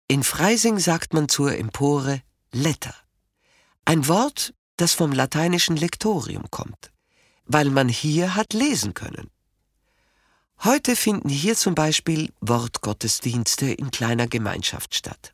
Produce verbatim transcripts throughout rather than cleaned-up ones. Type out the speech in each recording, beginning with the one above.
In Freising sagt man zur Empore Letter. Ein Wort, das vom lateinischen Lectorium kommt, weil man hier hat lesen können. Heute finden hier zum Beispiel Wortgottesdienste in kleiner Gemeinschaft statt.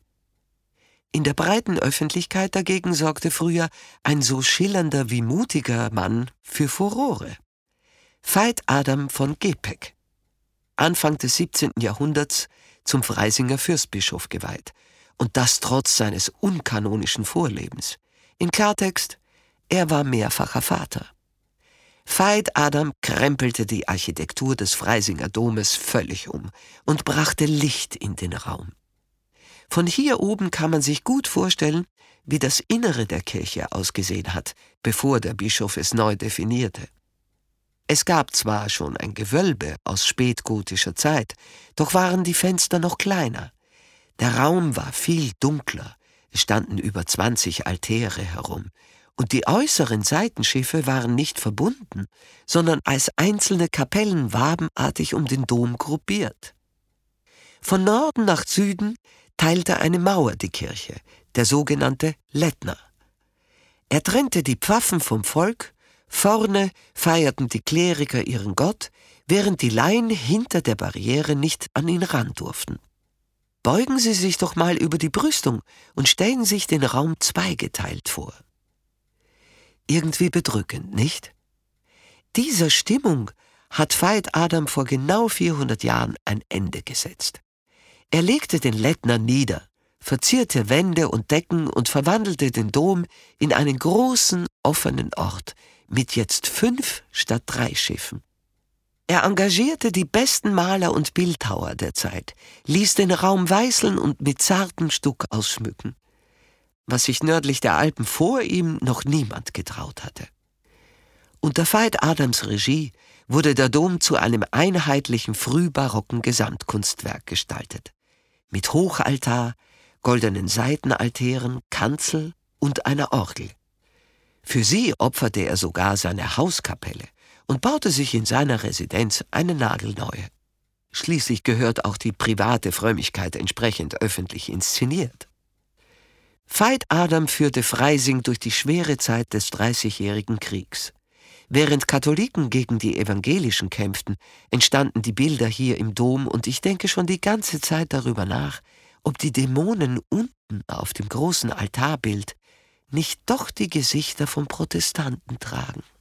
In der breiten Öffentlichkeit dagegen sorgte früher ein so schillernder wie mutiger Mann für Furore. Veit Adam von Gepeck, Anfang des siebzehnten Jahrhunderts zum Freisinger Fürstbischof geweiht, und das trotz seines unkanonischen Vorlebens. In Klartext, er war mehrfacher Vater. Veit Adam krempelte die Architektur des Freisinger Domes völlig um und brachte Licht in den Raum. Von hier oben kann man sich gut vorstellen, wie das Innere der Kirche ausgesehen hat, bevor der Bischof es neu definierte. Es gab zwar schon ein Gewölbe aus spätgotischer Zeit, doch waren die Fenster noch kleiner. Der Raum war viel dunkler, es standen über zwanzig Altäre herum, und die äußeren Seitenschiffe waren nicht verbunden, sondern als einzelne Kapellen wabenartig um den Dom gruppiert. Von Norden nach Süden teilte eine Mauer die Kirche, der sogenannte Lettner. Er trennte die Pfaffen vom Volk, vorne feierten die Kleriker ihren Gott, während die Laien hinter der Barriere nicht an ihn ran durften. Beugen Sie sich doch mal über die Brüstung und stellen sich den Raum zweigeteilt vor. Irgendwie bedrückend, nicht? Dieser Stimmung hat Veit Adam vor genau vierhundert Jahren ein Ende gesetzt. Er legte den Lettner nieder, verzierte Wände und Decken und verwandelte den Dom in einen großen, offenen Ort mit jetzt fünf statt drei Schiffen. Er engagierte die besten Maler und Bildhauer der Zeit, ließ den Raum weißeln und mit zartem Stuck ausschmücken, was sich nördlich der Alpen vor ihm noch niemand getraut hatte. Unter Veit Adams Regie wurde der Dom zu einem einheitlichen frühbarocken Gesamtkunstwerk gestaltet, mit Hochaltar, goldenen Seitenaltären, Kanzel und einer Orgel. Für sie opferte er sogar seine Hauskapelle und baute sich in seiner Residenz eine nagelneue. Schließlich gehört auch die private Frömmigkeit entsprechend öffentlich inszeniert. Veit Adam führte Freising durch die schwere Zeit des Dreißigjährigen Kriegs. Während Katholiken gegen die Evangelischen kämpften, entstanden die Bilder hier im Dom, und ich denke schon die ganze Zeit darüber nach, ob die Dämonen unten auf dem großen Altarbild nicht doch die Gesichter von Protestanten tragen.